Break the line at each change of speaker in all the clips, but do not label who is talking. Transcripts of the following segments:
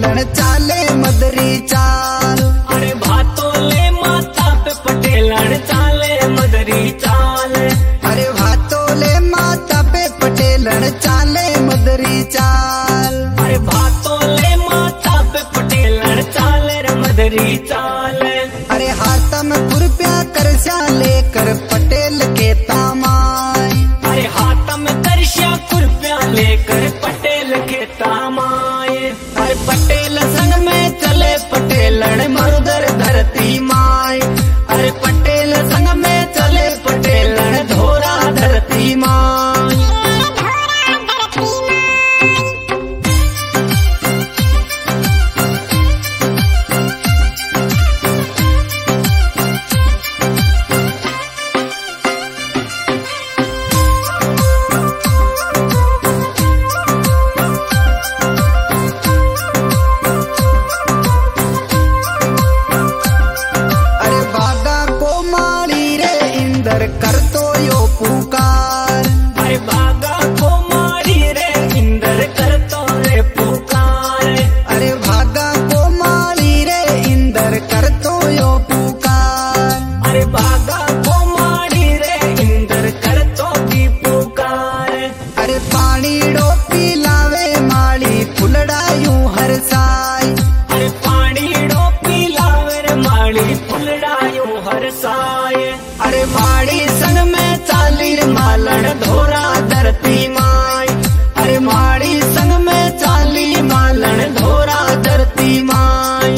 पटेलन चाले मदरी चाल।
अरे भातोले माता पे पटेलन चाले मदरी चाल।
अरे भातोले माता पे पटेलन चाले मदरी चाल।
अरे भातोले माता पे पटेलन चाले रे मदरी चाल।
अरे हाथ में खुरपिया करशा लेकर पटेल के तामाय।
अरे हाथ में करशा खुरपिया लेकर पटेल के तामाय।
अरे पटेल संग में चले पटेलन मरुदर धरती माय। अरे पटेल संग में चले पटेलन धोरा धरती माय। कर तो यो पुकार।
अरे बागा को मारी रे इंदर कर तो रे पुकार।
अरे भागा को मारी रे इंदर कर तो यो पुकार।
अरे बागा को मारी रे इंदर कर तो भी पुकार।
अरे पानी डोपी लावे माली फुलड़ा यूं हर साय।
अरे पानी डोपी लावे रे माली फुलड़ा यूं हर साय।
अरे माड़ी संग में चालीर मालन धोरा धरती माय। अरे माड़ी संग में चाली मालन धोरा धरती माय।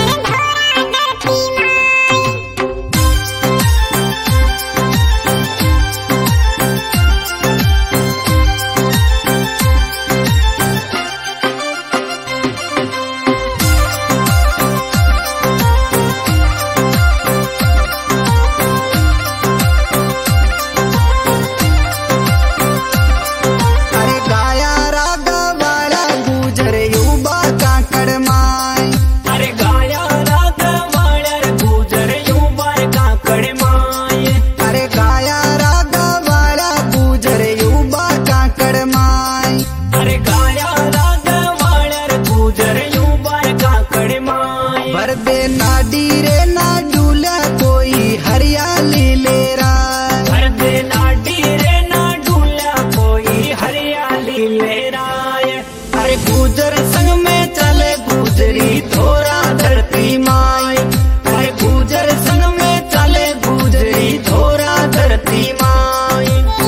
नाडी रे ना डूला कोई हरियाली ले रहा।
भर दे नाडी रे ना डूला कोई हरियाली ले रहा।
अरे गुजर संग में चले गुजरी धोरा धरती माय। अरे गुजर संग में चले गुजरी धोरा धरती माय।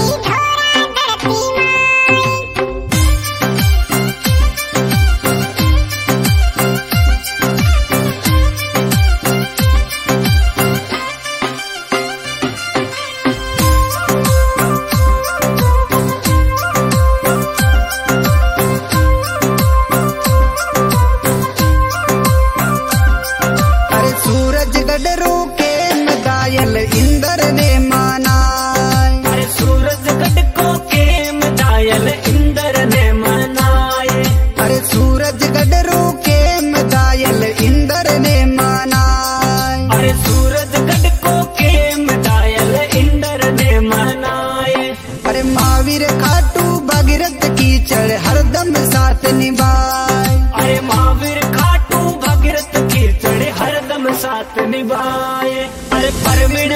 इंदर ने माना।
अरे सूरजगढ़ को केम दायल इंदर ने मनाए।
अरे सूरजगढ़ रोके दायल इंदर ने माना।
अरे सूरजगढ़ को केम दायल इंदर ने मनाए।
अरे महावीर खाटू भगीरथ की चढ़ हरदम साथ निभाए।
अरे महावीर खाटू भगीरथ की चढ़ हरदम साथ निभाए।
अरे परवीन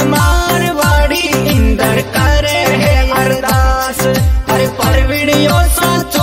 मारवाड़ी इंदर करे है अरदास। अरे परवीन यो साचो